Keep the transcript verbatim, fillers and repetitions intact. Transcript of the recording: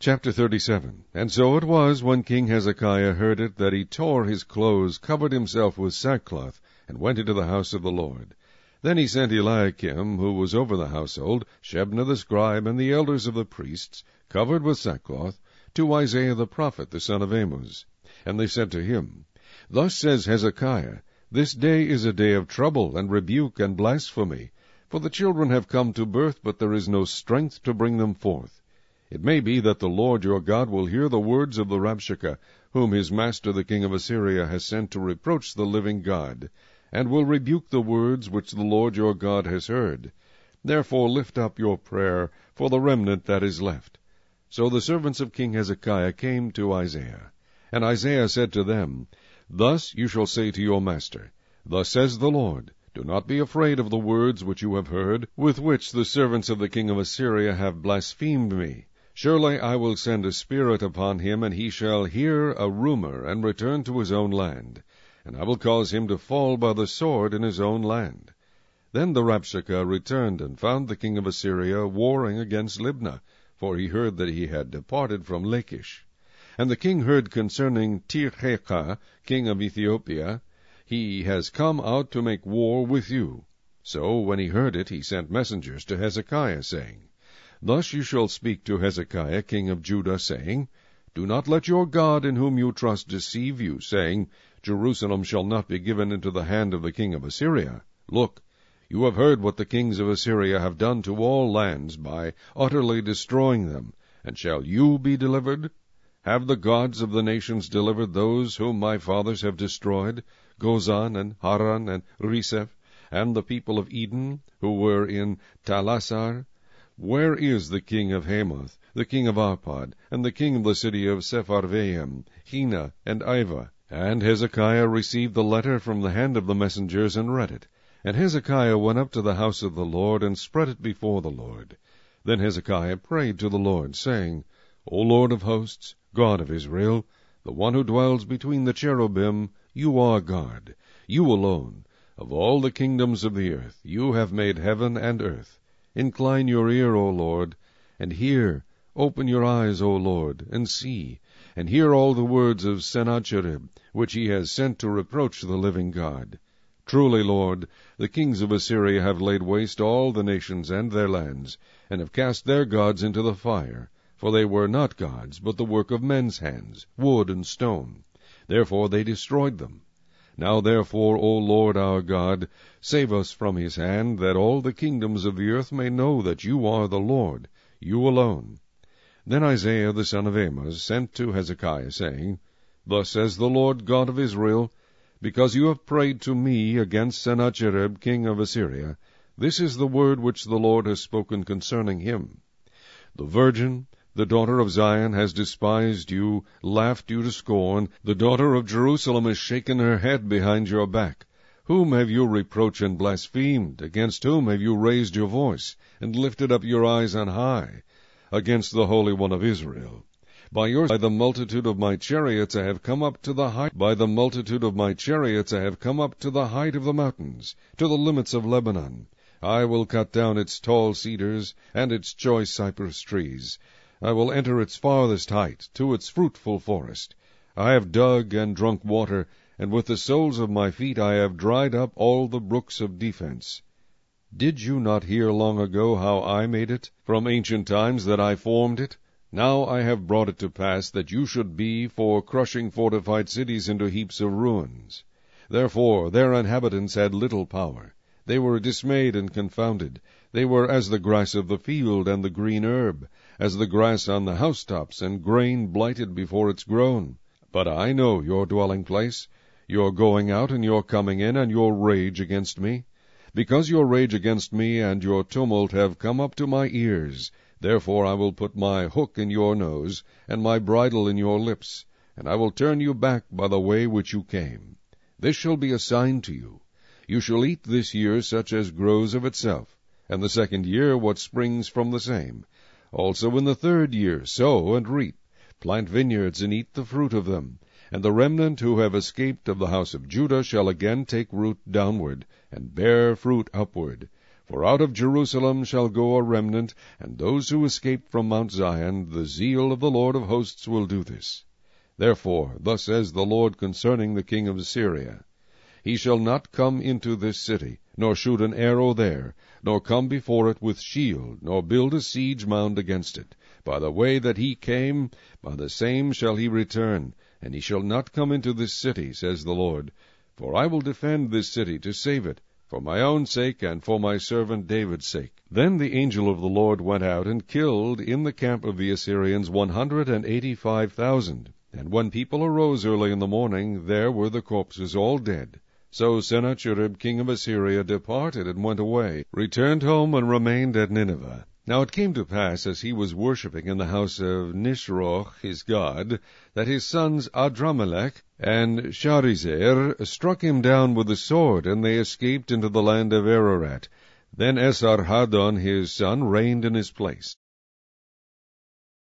Chapter thirty-seven. And so it was, when King Hezekiah heard it, that he tore his clothes, covered himself with sackcloth, and went into the house of the Lord. Then he sent Eliakim, who was over the household, Shebna the scribe, and the elders of the priests, covered with sackcloth, to Isaiah the prophet, the son of Amoz. And they said to him, Thus says Hezekiah, This day is a day of trouble, and rebuke, and blasphemy. For the children have come to birth, but there is no strength to bring them forth. It may be that the Lord your God will hear the words of the Rabshakeh, whom his master the king of Assyria has sent to reproach the living God, and will rebuke the words which the Lord your God has heard. Therefore lift up your prayer for the remnant that is left. So the servants of King Hezekiah came to Isaiah. And Isaiah said to them, Thus you shall say to your master, Thus says the Lord, Do not be afraid of the words which you have heard, with which the servants of the king of Assyria have blasphemed me. Surely I will send a spirit upon him, and he shall hear a rumor, and return to his own land. And I will cause him to fall by the sword in his own land. Then the Rabshakeh returned, and found the king of Assyria warring against Libnah, for he heard that he had departed from Lachish. And the king heard concerning Tirhakah, king of Ethiopia, He has come out to make war with you. So when he heard it, he sent messengers to Hezekiah, saying, Thus you shall speak to Hezekiah, king of Judah, saying, Do not let your God in whom you trust deceive you, saying, Jerusalem shall not be given into the hand of the king of Assyria. Look, you have heard what the kings of Assyria have done to all lands by utterly destroying them, and shall you be delivered? Have the gods of the nations delivered those whom my fathers have destroyed, Gozan and Haran and Reseph, and the people of Eden, who were in Telassar? Where is the king of Hamath, the king of Arpad, and the king of the city of Sepharvaim, Hena, and Ivah? And Hezekiah received the letter from the hand of the messengers, and read it. And Hezekiah went up to the house of the Lord, and spread it before the Lord. Then Hezekiah prayed to the Lord, saying, O Lord of hosts, God of Israel, the one who dwells between the cherubim, you are God, you alone. Of all the kingdoms of the earth, you have made heaven and earth. Incline your ear, O Lord, and hear. Open your eyes, O Lord, and see, and hear all the words of Sennacherib, which he has sent to reproach the living God. Truly, Lord, the kings of Assyria have laid waste all the nations and their lands, and have cast their gods into the fire. For they were not gods, but the work of men's hands, wood and stone. Therefore they destroyed them. Now therefore, O Lord our God, save us from his hand, that all the kingdoms of the earth may know that you are the Lord, you alone. Then Isaiah the son of Amoz sent to Hezekiah, saying, Thus says the Lord God of Israel, Because you have prayed to me against Sennacherib king of Assyria, this is the word which the Lord has spoken concerning him. The virgin, the daughter of Zion, has despised you, laughed you to scorn. The daughter of Jerusalem has shaken her head behind your back. Whom have you reproached and blasphemed? Against whom have you raised your voice, and lifted up your eyes on high? Against the Holy One of Israel. By your by the multitude of my chariots I have come up to the height by the multitude of my chariots I have come up to the height of the mountains, to the limits of Lebanon. I will cut down its tall cedars and its choice cypress trees. I will enter its farthest height, to its fruitful forest. I have dug and drunk water, and with the soles of my feet I have dried up all the brooks of defense. Did you not hear long ago how I made it, from ancient times that I formed it? Now I have brought it to pass that you should be for crushing fortified cities into heaps of ruins. Therefore their inhabitants had little power. They were dismayed and confounded. They were as the grass of the field and the green herb, as the grass on the housetops, and grain blighted before it's grown. But I know your dwelling place, your going out and your coming in, and your rage against me. Because your rage against me and your tumult have come up to my ears, therefore I will put my hook in your nose, and my bridle in your lips, and I will turn you back by the way which you came. This shall be a sign to you. You shall eat this year such as grows of itself, and the second year what springs from the same. Also in the third year sow and reap, plant vineyards and eat the fruit of them. And the remnant who have escaped of the house of Judah shall again take root downward, and bear fruit upward. For out of Jerusalem shall go a remnant, and those who escape from Mount Zion, the zeal of the Lord of hosts will do this. Therefore thus says the Lord concerning the king of Assyria, He shall not come into this city, nor shoot an arrow there, nor come before it with shield, nor build a siege mound against it. By the way that he came, by the same shall he return, and he shall not come into this city, says the Lord. For I will defend this city to save it, for my own sake and for my servant David's sake. Then the angel of the Lord went out and killed in the camp of the Assyrians one hundred and eighty-five thousand. And when people arose early in the morning, there were the corpses all dead. So Sennacherib king of Assyria departed and went away, returned home, and remained at Nineveh. Now it came to pass, as he was worshipping in the house of Nisroch his god, that his sons Adramelech and Sharezer struck him down with the sword, and they escaped into the land of Ararat. Then Esarhaddon his son reigned in his place.